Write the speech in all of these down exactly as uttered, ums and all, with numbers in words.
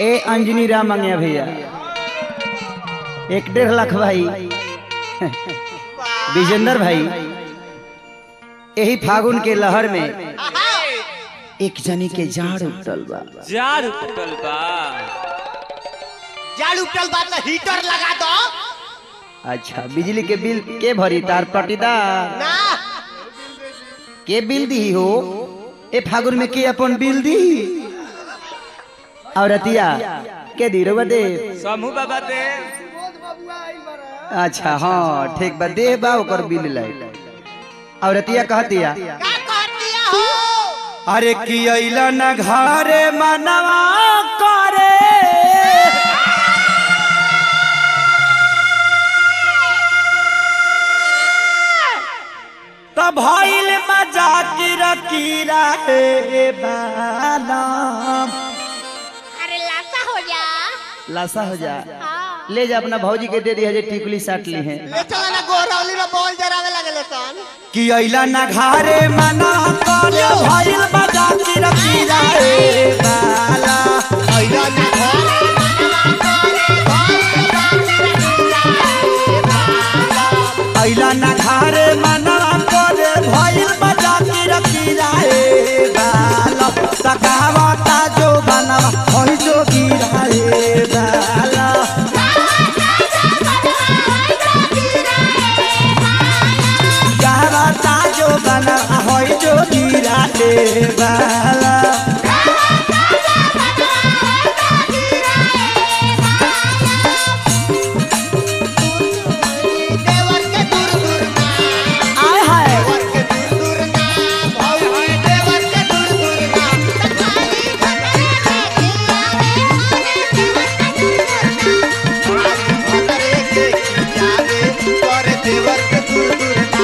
ए अंजनी राम मंगिया भैया एक डेढ़ लाख भाई विजेंद्र भाई यही फागुन के लहर में एक जनी के जाड़ उठल बा जाड़ उठल बा जाड़ उठल बा तो हीटर लगा दो। अच्छा बिजली के बिल के भरी तार पटीदार ना के बिल दी हो ए फागुन में के अपन बिल दी और रतिया के दी रो दे समूह बाबा दे। अच्छा हाँ ठीक बा दे बा ओकर बिल लाई और रतिया कहतिया क्या कहतिया हो अरे की अइला न घरे मनवा करे तब भइल मजाक रकीरा हे बालम। अरे लाशा हो जा लाशा हो जा हाँ। ले जा अपना भौजी के दे दी है टिकुली साट ली है ले चला ना गोरौली में बॉल जरावे लगले सन कि अइला न घरे मना करे भइल मजाक रकीरा हे बाला। अइला ना घर अइला न घरे मना करे भइल मजाक रकीरा हे बाला। सकावता जो बनवा होई जो गिरा हे बाला। गावता जो बनवा होई जो गिरा हे बाला। देवर के दूर दूर ना आय हाय देवर के दूर दूर ना भौजी देवर के दूर दूर ना भतरे के जावे कर देवर के दूर दूर ना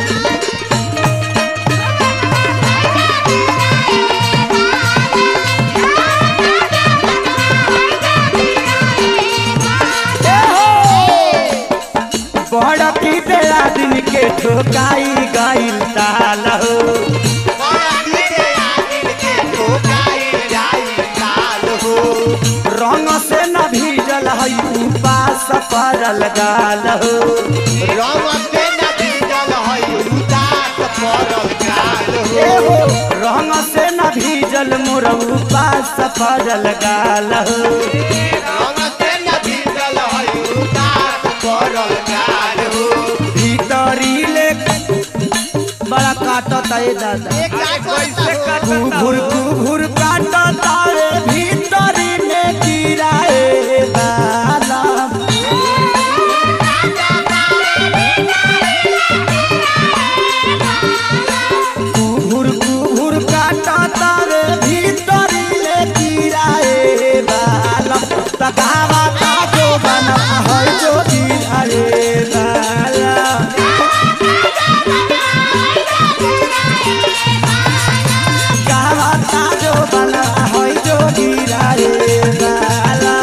बड़ा की तेरा दिन के ठोकाई गइल ताल हो बड़ा दीदे आदिन के ठोकाई जाई काल हो रंग से न भीजल हई उपास परल गाल हो रंग से न भीजल हई उदास परल काल ए हो हो रंग से न भीजल मोर उपास परल गाल हो रंग से न भीजल हई उदास परल काल हो भीतरी ले बड़ा काटत ए दादा एक कैसे घुर घुर काटत ए भीतरी ले गिराए बाला। कुहुर कुहुर काटता रे भीतरी ले गिराए बाला। तकावा का जो बना है जो गिराए बाला। कावा का जो बना है जो गिराए बाला।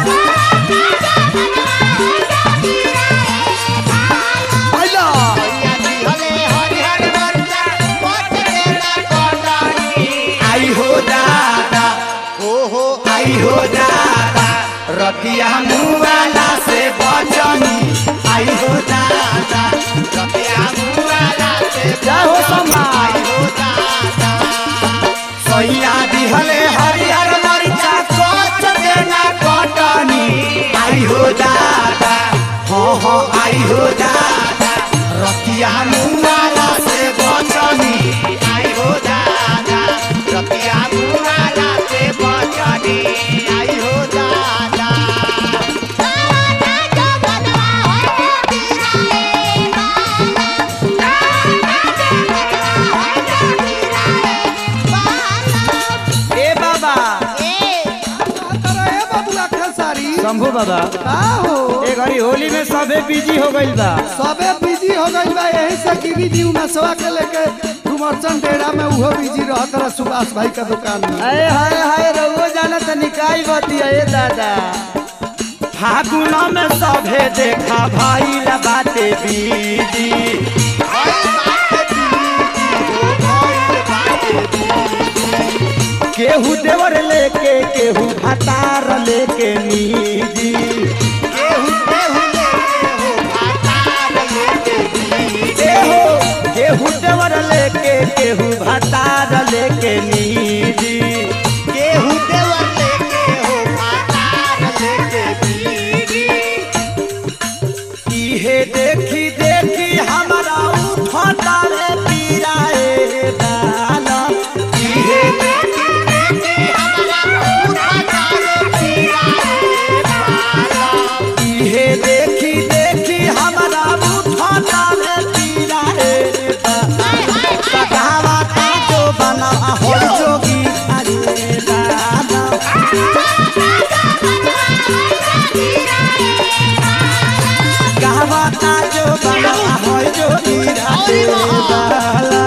आइला हले हरिहर मरचा पट देना कोटानी आई हो दादा ओहो आई हो दादा रतिया मुवाला से बचनी आई हो दादा रतिया मुआला से जय हो समाई आई हो दादा सैया दिहले हरिहर मरिचा कोच देना कटनी आई हो दादा हो हो आई हो दादा रतिया मुवाला से बचनी आई हो दादा रतिया मुआला से बचनी आई हो दादा ए बाबा शंभू बाबा ए घड़ी होली में सबे बिजी हो गइल बा सबे बिजी हो गइल बा यही से गिरी जी उमसवा के लेके डुमरचन डेरा में उहो बिजी रहत रहा सुभाष भाई का दुकान में अरे हाय हाय रउओ जाना त निकाई बती ए दादा फागुन में सभे देखा भाई ला बाते बीजी आई बात दी हो गइल बात दी केहू देवर लेके केहू भातार लेके निजी केहू केहू लेके हो भातार लेके बीजी एहो केहू देवर लेके केहू भातार लेके निजी केहू देवर लेके हो भातार लेके बीजी इहे देखी देखी हमारा उठता रे पीराए बाला इहे देखी देखी हमरा उठातारे पीराए बाला इहे देखी देखी हमारा उठता रे पीराए बाला कहावा का जो बना हो जोगी अरे बाला कहावा का जो बना हो जोगी अरे बाला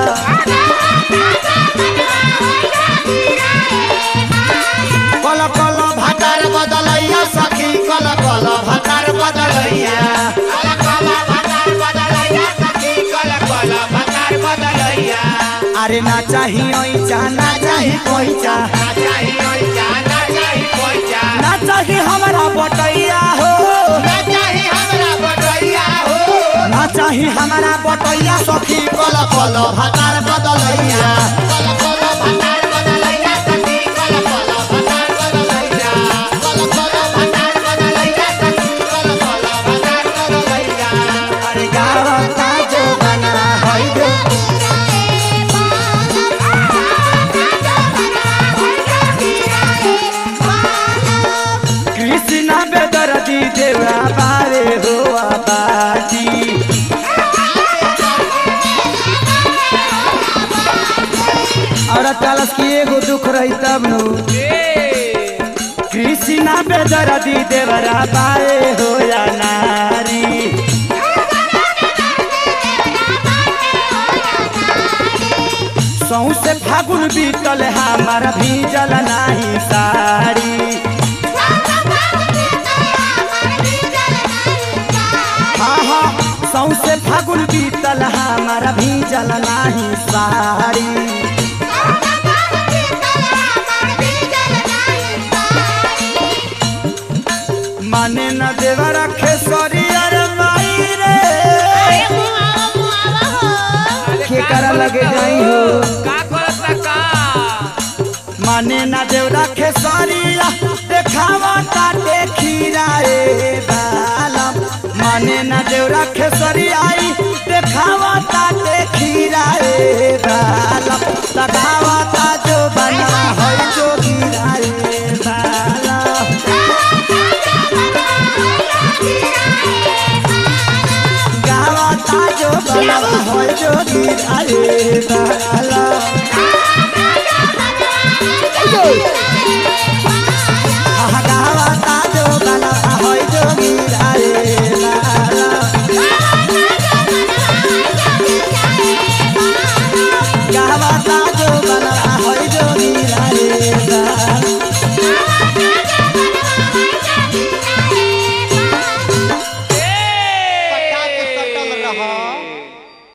कल कल भातार बदलैया सखी कल कल भातार बदलैया कल कल भातार बदलैया सखी कल कल भातार बदलैया अरे ना चाही ओइचा ना चाही कोइचा ना चाही ओइचा ना चाही कोइचा ना चाही हमारा बटैया हो ना चाही हमरा बटैया हो ना चाही हमारा बटैया सखी कल कल भातार बदलैया कल कल भातार बदलैया सखी कल कल भातार बदलैया कल कल भातार बदलैया सखी कल कल भातार बदलैया अरे गावा का जो बना होई जो कृष्णा बेदर्दी देवा बारे हो आबादी औरत कालस की एगो दुख रही तब नु कृष्णा बेदर्दी देवरा बारे हो या नारी सौसे फागुन बीतल हमार भीजल नाही साड़ी हाँ हाँ सौसे फागुन बीतल हमार भीजल नाही साड़ी माने न देवा रखे सरी अरे माई रे के करा लगे जाई हो का करता का माने न देव रखे सरिया देखावा काटे खीरा रे बालम माने न देव रखे सरियाई देखावा काटे खीरा रे बालम तगावा ता जो बना होई जो खीरा रे बालम गावा ता जो बना होई जो खीरा रे बालम